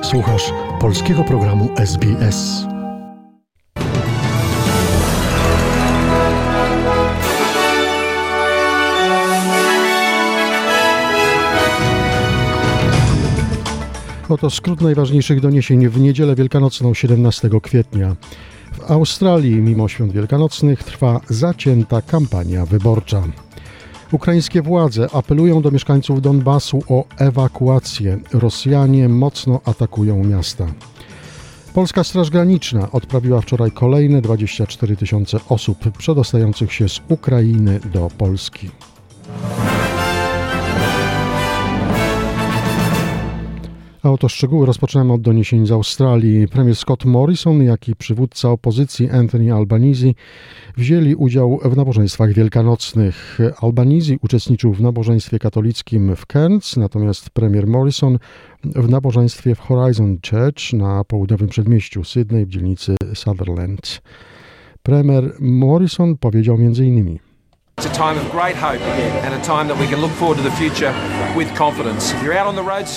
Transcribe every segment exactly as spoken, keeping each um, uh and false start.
Słuchasz polskiego programu S B S. Oto skrót najważniejszych doniesień w niedzielę wielkanocną siedemnastego kwietnia. W Australii mimo świąt wielkanocnych trwa zacięta kampania wyborcza. Ukraińskie władze apelują do mieszkańców Donbasu o ewakuację. Rosjanie mocno atakują miasta. Polska Straż Graniczna odprawiła wczoraj kolejne dwadzieścia cztery tysiące osób przedostających się z Ukrainy do Polski. A oto szczegóły. Rozpoczynamy od doniesień z Australii. Premier Scott Morrison, jak i przywódca opozycji Anthony Albanese wzięli udział w nabożeństwach wielkanocnych. Albanese uczestniczył w nabożeństwie katolickim w Cairns, natomiast premier Morrison w nabożeństwie w Horizon Church na południowym przedmieściu Sydney w dzielnicy Sutherland. Premier Morrison powiedział między innymi: It's a time of great hope again and a time that we can look forward to the future with confidence. If you're out on the roads,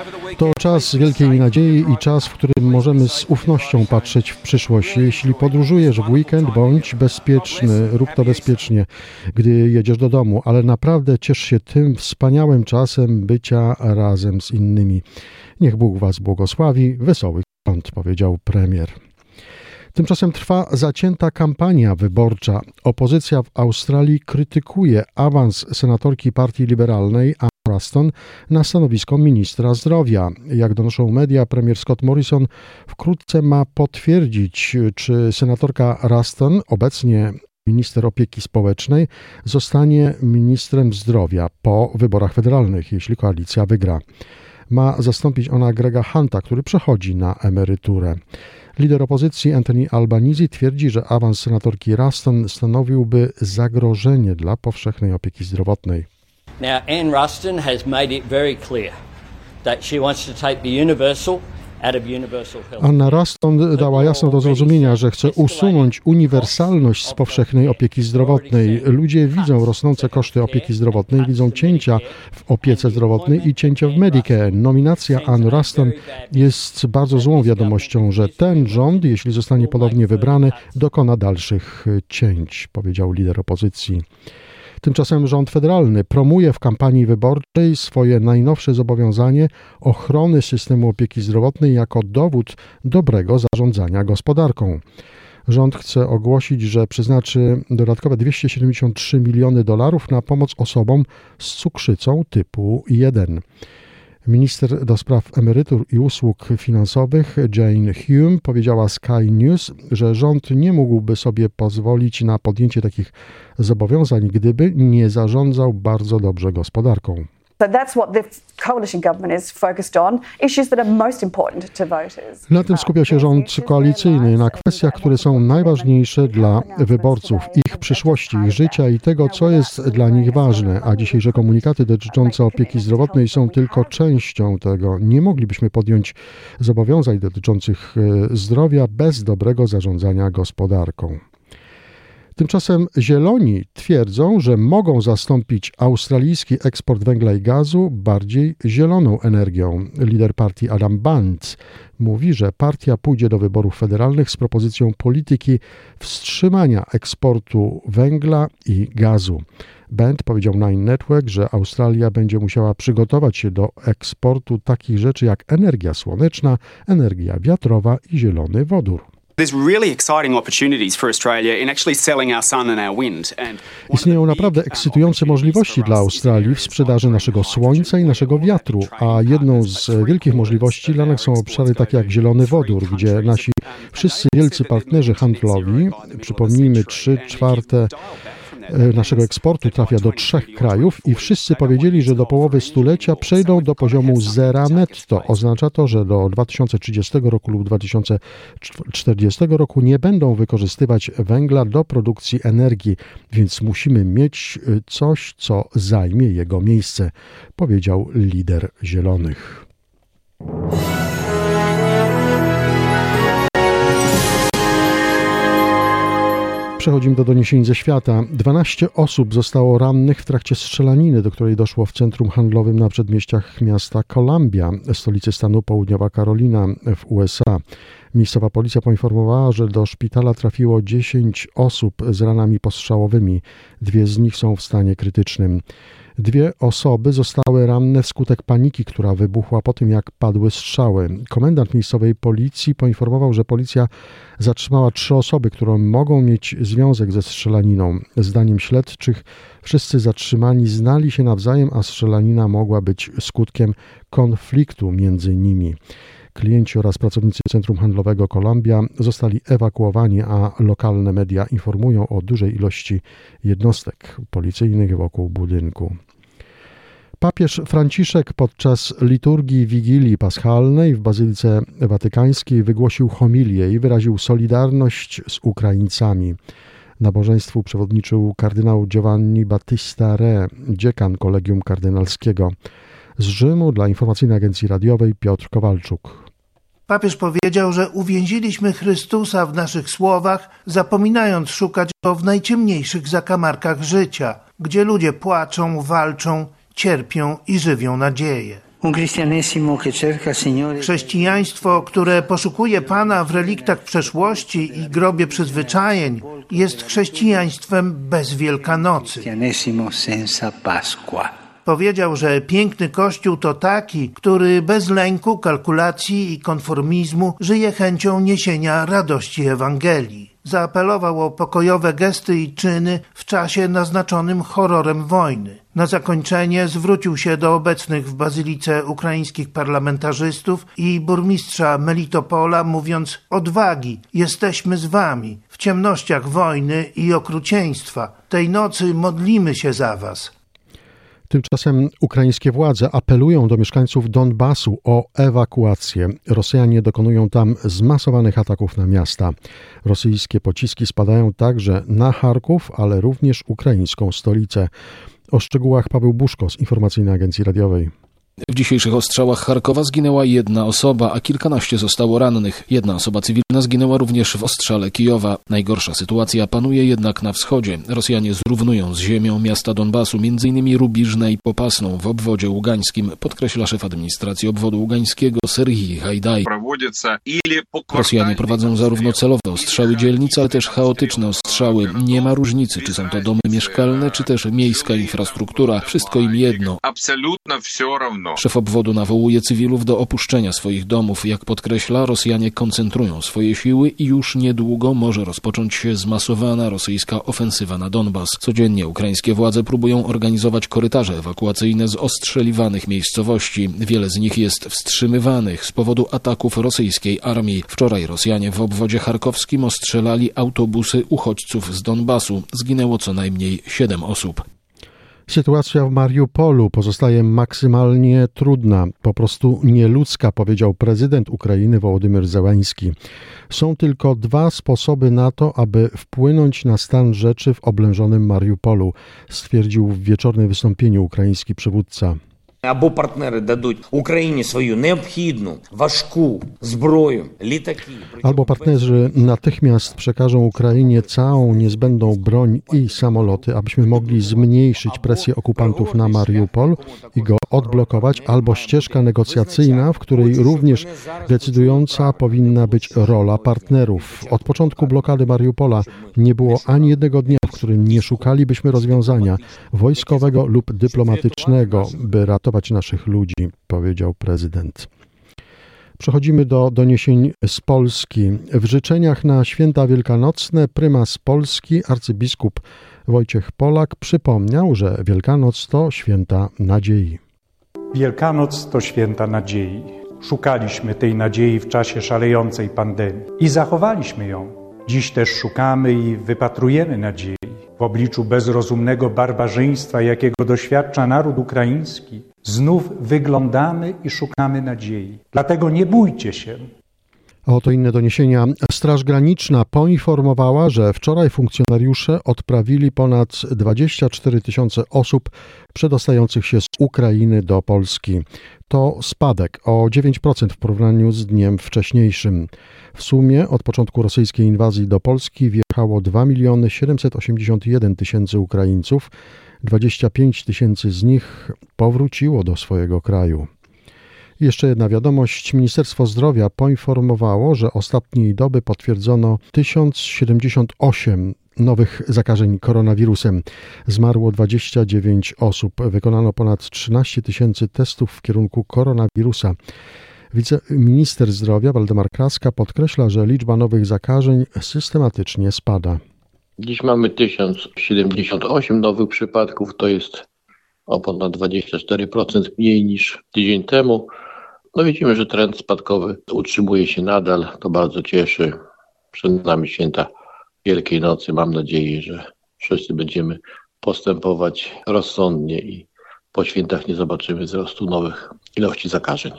to czas wielkiej nadziei i czas, w którym możemy z ufnością patrzeć w przyszłość. Jeśli podróżujesz w weekend, bądź bezpieczny, rób to bezpiecznie, gdy jedziesz do domu, ale naprawdę ciesz się tym wspaniałym czasem bycia razem z innymi. Niech Bóg was błogosławi. Wesołych świąt, powiedział premier. Tymczasem trwa zacięta kampania wyborcza. Opozycja w Australii krytykuje awans senatorki Partii Liberalnej Ann Ruston na stanowisko ministra zdrowia. Jak donoszą media, premier Scott Morrison wkrótce ma potwierdzić, czy senatorka Ruston, obecnie minister opieki społecznej, zostanie ministrem zdrowia po wyborach federalnych, jeśli koalicja wygra. Ma zastąpić ona Grega Hunta, który przechodzi na emeryturę. Lider opozycji Anthony Albanese twierdzi, że awans senatorki Ruston stanowiłby zagrożenie dla powszechnej opieki zdrowotnej. Now, Ann Ruston has made it very clear that she wants to take the universal out of universal health. Anna Ruston dała jasno do zrozumienia, że chce usunąć uniwersalność z powszechnej opieki zdrowotnej. Ludzie widzą rosnące koszty opieki zdrowotnej, widzą cięcia w opiece zdrowotnej i cięcia w Medicare. Nominacja Ann Ruston jest bardzo złą wiadomością, że ten rząd, jeśli zostanie ponownie wybrany, dokona dalszych cięć, powiedział lider opozycji. Tymczasem rząd federalny promuje w kampanii wyborczej swoje najnowsze zobowiązanie ochrony systemu opieki zdrowotnej jako dowód dobrego zarządzania gospodarką. Rząd chce ogłosić, że przeznaczy dodatkowe dwieście siedemdziesiąt trzy miliony dolarów na pomoc osobom z cukrzycą typu jeden. Minister do spraw emerytur i usług finansowych Jane Hume powiedziała Sky News, że rząd nie mógłby sobie pozwolić na podjęcie takich zobowiązań, gdyby nie zarządzał bardzo dobrze gospodarką. So that's what the coalition government is focused on, issues that are most important to voters. Na tym skupia się rząd koalicyjny, na kwestiach, które są najważniejsze dla wyborców, ich przyszłości, ich życia i tego, co jest dla nich ważne. A dzisiejsze komunikaty dotyczące opieki zdrowotnej są tylko częścią tego. Nie moglibyśmy podjąć zobowiązań dotyczących zdrowia bez dobrego zarządzania gospodarką. Tymczasem Zieloni twierdzą, że mogą zastąpić australijski eksport węgla i gazu bardziej zieloną energią. Lider partii Adam Bandt mówi, że partia pójdzie do wyborów federalnych z propozycją polityki wstrzymania eksportu węgla i gazu. Bandt powiedział Nine Network, że Australia będzie musiała przygotować się do eksportu takich rzeczy jak energia słoneczna, energia wiatrowa i zielony wodór. Istnieją naprawdę ekscytujące możliwości dla Australii w sprzedaży naszego słońca i naszego wiatru, a jedną z wielkich możliwości dla nas są obszary takie jak zielony wodór, gdzie nasi wszyscy wielcy partnerzy handlowi, przypomnijmy trzy czwarte naszego eksportu trafia do trzech krajów i wszyscy powiedzieli, że do połowy stulecia przejdą do poziomu zera netto. Oznacza to, że do dwa tysiące trzydziestego roku lub dwa tysiące czterdziestego roku nie będą wykorzystywać węgla do produkcji energii, więc musimy mieć coś, co zajmie jego miejsce, powiedział lider Zielonych. Przechodzimy do doniesień ze świata. dwanaście osób zostało rannych w trakcie strzelaniny, do której doszło w centrum handlowym na przedmieściach miasta Columbia, stolicy stanu Południowa Karolina w U S A. Miejscowa policja poinformowała, że do szpitala trafiło dziesięć osób z ranami postrzałowymi. Dwie z nich są w stanie krytycznym. Dwie osoby zostały ranne wskutek paniki, która wybuchła po tym, jak padły strzały. Komendant miejscowej policji poinformował, że policja zatrzymała trzy osoby, które mogą mieć związek ze strzelaniną. Zdaniem śledczych wszyscy zatrzymani znali się nawzajem, a strzelanina mogła być skutkiem konfliktu między nimi. Klienci oraz pracownicy centrum handlowego Columbia zostali ewakuowani, a lokalne media informują o dużej ilości jednostek policyjnych wokół budynku. Papież Franciszek podczas liturgii Wigilii Paschalnej w Bazylice Watykańskiej wygłosił homilię i wyraził solidarność z Ukraińcami. Nabożeństwu przewodniczył kardynał Giovanni Battista Re, dziekan Kolegium Kardynalskiego. Z Rzymu dla Informacyjnej Agencji Radiowej Piotr Kowalczuk. Papież powiedział, że uwięziliśmy Chrystusa w naszych słowach, zapominając szukać Go w najciemniejszych zakamarkach życia, gdzie ludzie płaczą, walczą, cierpią i żywią nadzieję. Chrześcijaństwo, które poszukuje Pana w reliktach przeszłości i grobie przyzwyczajeń, jest chrześcijaństwem bez Wielkanocy. Powiedział, że piękny Kościół to taki, który bez lęku, kalkulacji i konformizmu żyje chęcią niesienia radości Ewangelii. Zaapelował o pokojowe gesty i czyny w czasie naznaczonym horrorem wojny. Na zakończenie zwrócił się do obecnych w bazylice ukraińskich parlamentarzystów i burmistrza Melitopola, mówiąc: odwagi, jesteśmy z wami w ciemnościach wojny i okrucieństwa. Tej nocy modlimy się za was. Tymczasem ukraińskie władze apelują do mieszkańców Donbasu o ewakuację. Rosjanie dokonują tam zmasowanych ataków na miasta. Rosyjskie pociski spadają także na Charków, ale również ukraińską stolicę. O szczegółach Paweł Buszko z Informacyjnej Agencji Radiowej. W dzisiejszych ostrzałach Charkowa zginęła jedna osoba, a kilkanaście zostało rannych. Jedna osoba cywilna zginęła również w ostrzale Kijowa. Najgorsza sytuacja panuje jednak na wschodzie. Rosjanie zrównują z ziemią miasta Donbasu, między innymi Rubiżne i Popasną w obwodzie ługańskim, podkreśla szef administracji obwodu ługańskiego Serhii Hajdaj. Rosjanie prowadzą zarówno celowe ostrzały dzielnic, ale też chaotyczne ostrzały. Nie ma różnicy, czy są to domy mieszkalne, czy też miejska infrastruktura. Wszystko im jedno. Szef obwodu nawołuje cywilów do opuszczenia swoich domów. Jak podkreśla, Rosjanie koncentrują swoje siły i już niedługo może rozpocząć się zmasowana rosyjska ofensywa na Donbas. Codziennie ukraińskie władze próbują organizować korytarze ewakuacyjne z ostrzeliwanych miejscowości. Wiele z nich jest wstrzymywanych z powodu ataków rosyjskiej armii. Wczoraj Rosjanie w obwodzie charkowskim ostrzelali autobusy uchodźców z Donbasu. Zginęło co najmniej siedem osób. Sytuacja w Mariupolu pozostaje maksymalnie trudna, po prostu nieludzka, powiedział prezydent Ukrainy Wołodymyr Zełański. Są tylko dwa sposoby na to, aby wpłynąć na stan rzeczy w oblężonym Mariupolu, stwierdził w wieczornym wystąpieniu ukraiński przywódca. Або партнери дадуть Україні свою необхідну, важку зброю, літаки. Albo partnerzy natychmiast przekażą Ukrainie całą niezbędną broń i samoloty, abyśmy mogli zmniejszyć presję okupantów na Mariupol i go odblokować, albo ścieżka negocjacyjna, w której również decydująca powinna być rola partnerów. Od początku blokady Mariupola nie było ani jednego dnia, w którym nie szukalibyśmy rozwiązania wojskowego lub dyplomatycznego, by ratować naszych ludzi, powiedział prezydent. Przechodzimy do doniesień z Polski. W życzeniach na święta wielkanocne prymas Polski, arcybiskup Wojciech Polak, przypomniał, że Wielkanoc to święta nadziei. Wielkanoc to święta nadziei. Szukaliśmy tej nadziei w czasie szalejącej pandemii i zachowaliśmy ją. Dziś też szukamy i wypatrujemy nadziei. W obliczu bezrozumnego barbarzyństwa, jakiego doświadcza naród ukraiński, znów wyglądamy i szukamy nadziei. Dlatego nie bójcie się. A oto inne doniesienia. Straż Graniczna poinformowała, że wczoraj funkcjonariusze odprawili ponad dwadzieścia cztery tysiące osób przedostających się z Ukrainy do Polski. To spadek o dziewięć procent w porównaniu z dniem wcześniejszym. W sumie od początku rosyjskiej inwazji do Polski wjechało dwa miliony siedemset osiemdziesiąt jeden tysięcy Ukraińców. dwadzieścia pięć tysięcy z nich powróciło do swojego kraju. Jeszcze jedna wiadomość. Ministerstwo Zdrowia poinformowało, że ostatniej doby potwierdzono tysiąc siedemdziesiąt osiem nowych zakażeń koronawirusem. Zmarło dwadzieścia dziewięć osób. Wykonano ponad trzynaście tysięcy testów w kierunku koronawirusa. Wiceminister zdrowia Waldemar Kraska podkreśla, że liczba nowych zakażeń systematycznie spada. Dziś mamy tysiąc siedemdziesiąt osiem nowych przypadków, to jest o ponad dwadzieścia cztery procent mniej niż tydzień temu. No widzimy, że trend spadkowy utrzymuje się nadal, to bardzo cieszy. Przed nami święta Wielkiej Nocy, mam nadzieję, że wszyscy będziemy postępować rozsądnie i po świętach nie zobaczymy wzrostu nowych ilości zakażeń.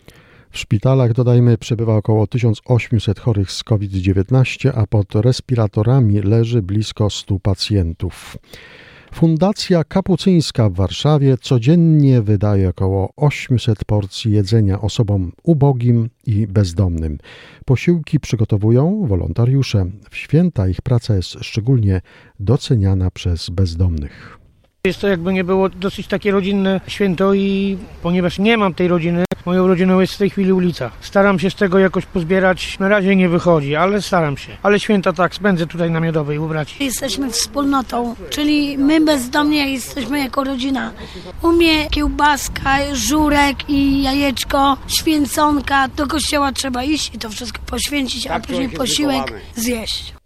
W szpitalach, dodajmy, przebywa około tysiąc osiemset chorych z kowid dziewiętnaście, a pod respiratorami leży blisko stu pacjentów. Fundacja Kapucyńska w Warszawie codziennie wydaje około osiemset porcji jedzenia osobom ubogim i bezdomnym. Posiłki przygotowują wolontariusze. W święta ich praca jest szczególnie doceniana przez bezdomnych. Jest to, jakby nie było, dosyć takie rodzinne święto i ponieważ nie mam tej rodziny, moją rodziną jest w tej chwili ulica. Staram się z tego jakoś pozbierać, na razie nie wychodzi, ale staram się. Ale święta tak, spędzę tutaj na Miodowej u braci. Jesteśmy wspólnotą, czyli my bezdomnie jesteśmy jako rodzina. U mnie kiełbaska, żurek i jajeczko, święconka, do kościoła trzeba iść i to wszystko poświęcić, a później posiłek zjeść.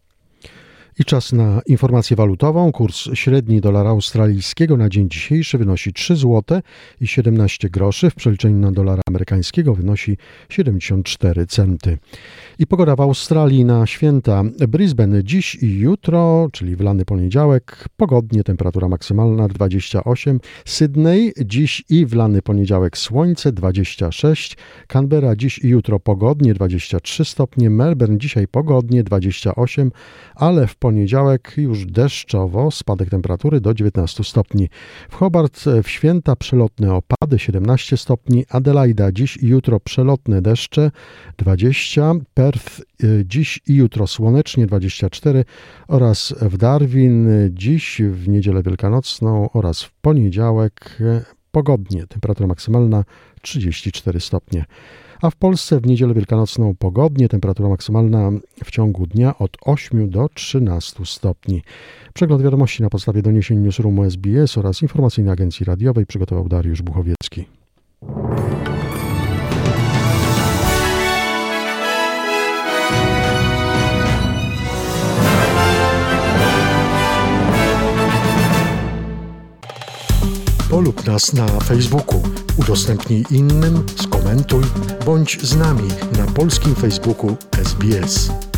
I czas na informację walutową. Kurs średni dolara australijskiego na dzień dzisiejszy wynosi trzy złote i siedemnaście groszy. W przeliczeniu na dolara amerykańskiego wynosi siedemdziesiąt cztery centy. I pogoda w Australii na święta. Brisbane dziś i jutro, czyli w lany poniedziałek, pogodnie, temperatura maksymalna dwadzieścia osiem. Sydney dziś i w lany poniedziałek słońce dwadzieścia sześć. Canberra dziś i jutro pogodnie dwadzieścia trzy stopnie. Melbourne dzisiaj pogodnie dwadzieścia osiem, ale w poniedziałek już deszczowo, spadek temperatury do dziewiętnastu stopni. W Hobart w święta przelotne opady siedemnaście stopni. Adelaida dziś i jutro przelotne deszcze dwadzieścia. Perth dziś i jutro słonecznie dwadzieścia cztery oraz w Darwin dziś w niedzielę wielkanocną oraz w poniedziałek pogodnie. Temperatura maksymalna trzydzieści cztery stopnie. A w Polsce w niedzielę wielkanocną pogodnie, temperatura maksymalna w ciągu dnia od ośmiu do trzynastu stopni. Przegląd wiadomości na podstawie doniesień Newsroomu S B S oraz informacyjnej agencji radiowej przygotował Dariusz Buchowiecki. Polub nas na Facebooku, udostępnij innym, skomentuj, bądź z nami na polskim Facebooku S B S.